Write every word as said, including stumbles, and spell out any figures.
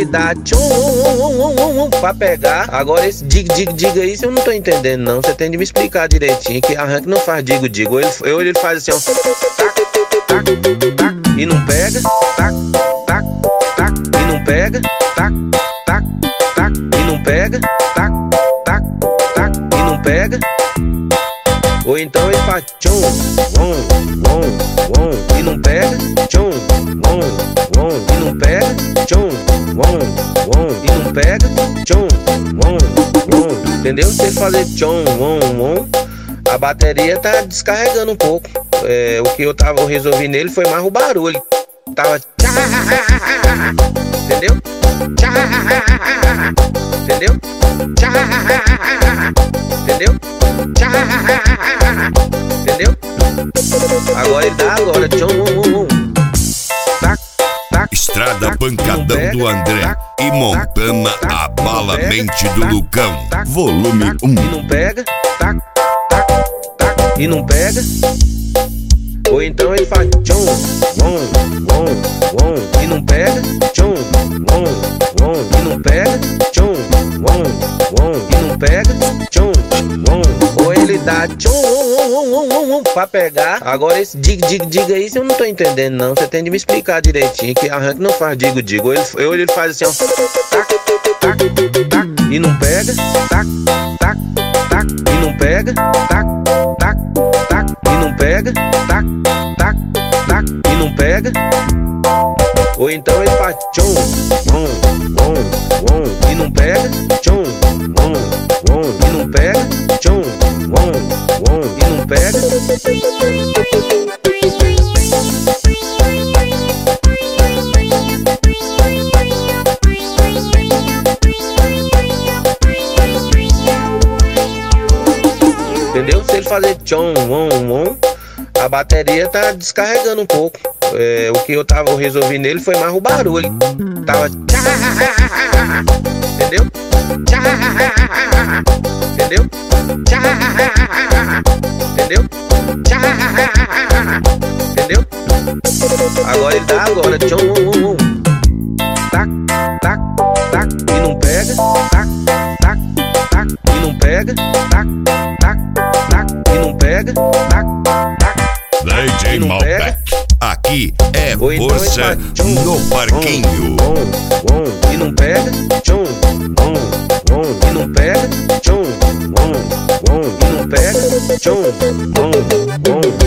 ele dá tchum, um, um, um, um, pra pegar. Agora esse diga, diga, diga isso eu não tô entendendo não. Você tem de me explicar direitinho, que arranque não faz digo, digo. Ele, eu, ele faz assim, ó, tac, tac, tac, e não pega, tac, tac, tac, e não pega, tac, tac, tac, e não pega, tac, tac, tac, e não pega. Ou então ele faz tchum, um, um, um, e não pega, tchum, um, um, e não pega, tchum, um, um, e não pega, tchum, um, um. Entendeu? Se ele fazer tchum, um, um, a bateria tá descarregando um pouco. É, o que eu tava eu resolvi nele foi mais o barulho. Tava tchá, entendeu? Tchá, entendeu? Tchá, entendeu? Tchá, entendeu? Agora ele dá agora tchum, um, um, um. Tac, tac, Estrada tac, Pancadão pega, do André tac, e Montana tac, Abala pega, Mente do tac, Lucão, tac, volume tac, um. E não pega, tac, tac, tac, e não pega. Ou então ele faz tchum, um, um, um, e não pega, tchum, um, um, e não pega, tchum, um, um, e não pega, tchum, um. Ou ele dá tchum, um, um, um, um, um, pra pegar. Agora esse diga, diga, diga isso eu não tô entendendo não. Você tem de me explicar direitinho, que arranque não faz digo, digo. Ou ele, ou ele faz assim, ó, tac, tac, tac, e não pega, tac, tac, tac, e não pega, tac, tac, tac, e não pega, tac, tac, tac, e não pega. Ou então ele faz tchum, um, um, um, e não pega, tchum, um, um, e não pega, tchum, um, um, e não pega. Entendeu? Se ele fazer tchum, um, um, a bateria tá descarregando um pouco. É, o que eu tava eu resolvi nele foi mais o barulho. Tava tchá, entendeu? Tchá, entendeu? Tchá, entendeu? Tchá, entendeu? Agora ele dá agora tchum, um, um, um. Tac, tac, tac, e não pega, tac, tac, tac, e não pega, tac, tac, tac, e não pega, tac, tac. D J Malbec, aqui é Ou então força ele faz tchum, no parquinho. Um, um, um, e não pega, tchum, um, um, e não pega, tchum, um, um, e não pega, tchum, um, um.